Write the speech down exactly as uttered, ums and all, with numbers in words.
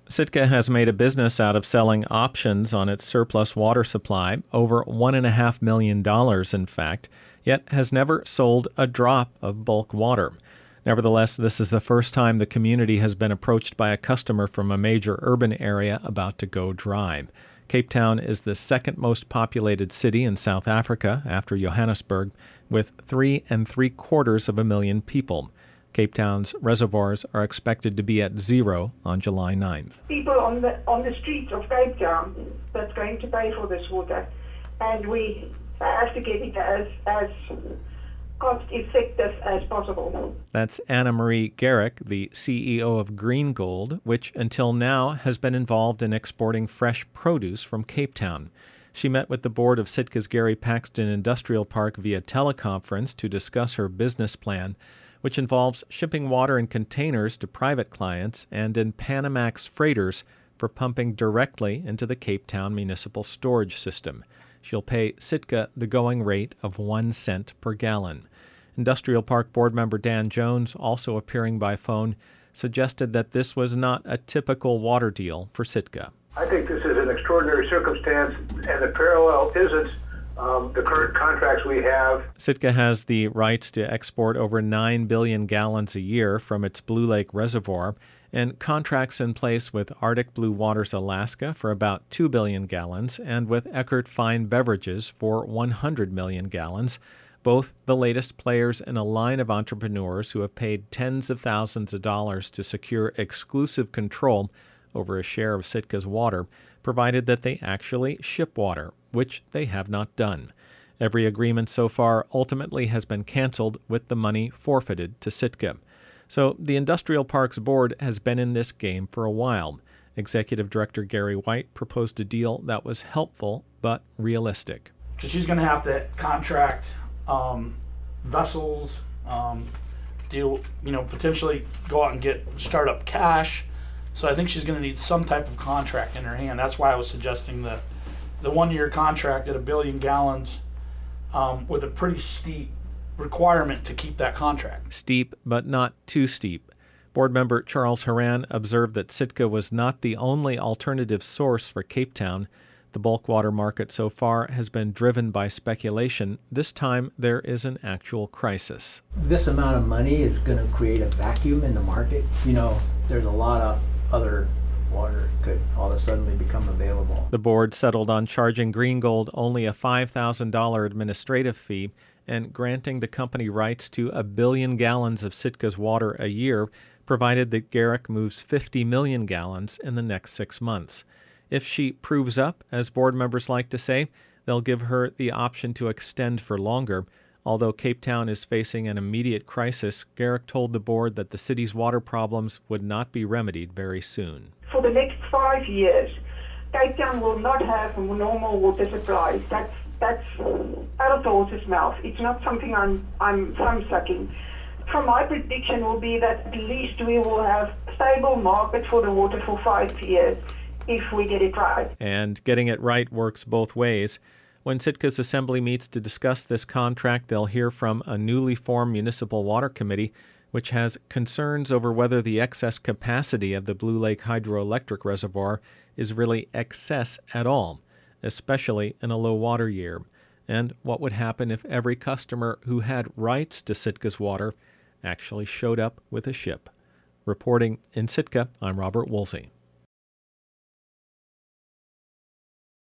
Sitka has made a business out of selling options on its surplus water supply, over one point five million dollars in fact, yet has never sold a drop of bulk water. Nevertheless, this is the first time the community has been approached by a customer from a major urban area about to go dry. Cape Town is the second most populated city in South Africa after Johannesburg, with three and three quarters of a million people. Cape Town's reservoirs are expected to be at zero on July ninth. People on the on the streets of Cape Town that's going to pay for this water, and we have to get it as as cost effective as possible. That's Anna Marie Garrick, the C E O of Green Gold, which until now has been involved in exporting fresh produce from Cape Town. She met with the board of Sitka's Gary Paxton Industrial Park via teleconference to discuss her business plan, which involves shipping water in containers to private clients and in Panamax freighters for pumping directly into the Cape Town municipal storage system. She'll pay Sitka the going rate of one cent per gallon. Industrial Park board member Dan Jones, also appearing by phone, suggested that this was not a typical water deal for Sitka. I think this is an extraordinary circumstance, and the parallel isn't Um, the current contracts we have. Sitka has the rights to export over nine billion gallons a year from its Blue Lake Reservoir, and contracts in place with Arctic Blue Waters Alaska for about two billion gallons and with Eckert Fine Beverages for one hundred million gallons, both the latest players in a line of entrepreneurs who have paid tens of thousands of dollars to secure exclusive control over a share of Sitka's water, provided that they actually ship water, which they have not done. Every agreement so far ultimately has been canceled with the money forfeited to Sitka. So the Industrial Parks Board has been in this game for a while. Executive Director Gary White proposed a deal that was helpful but realistic. So she's going to have to contract um, vessels, um, deal, you know, potentially go out and get startup cash. So I think she's going to need some type of contract in her hand. That's why I was suggesting the the one-year contract at a billion gallons um, with a pretty steep requirement to keep that contract. Steep, but not too steep. Board member Charles Horan observed that Sitka was not the only alternative source for Cape Town. The bulk water market so far has been driven by speculation. This time there is an actual crisis. This amount of money is going to create a vacuum in the market. You know, there's a lot of other water could all of a sudden become available. The board settled on charging Green Gold only a five thousand dollars administrative fee and granting the company rights to a billion gallons of Sitka's water a year, provided that Garrick moves fifty million gallons in the next six months. If she proves up, as board members like to say, they'll give her the option to extend for longer. Although Cape Town is facing an immediate crisis, Garrick told the board that the city's water problems would not be remedied very soon. For the next five years, Cape Town will not have a normal water supply. That's that's out of the horse's mouth. It's not something I'm I'm thumb sucking. From my prediction will be that at least we will have a stable market for the water for five years if we get it right. And getting it right works both ways. When Sitka's assembly meets to discuss this contract, they'll hear from a newly formed municipal water committee, which has concerns over whether the excess capacity of the Blue Lake Hydroelectric Reservoir is really excess at all, especially in a low water year, and what would happen if every customer who had rights to Sitka's water actually showed up with a ship. Reporting in Sitka, I'm Robert Woolsey.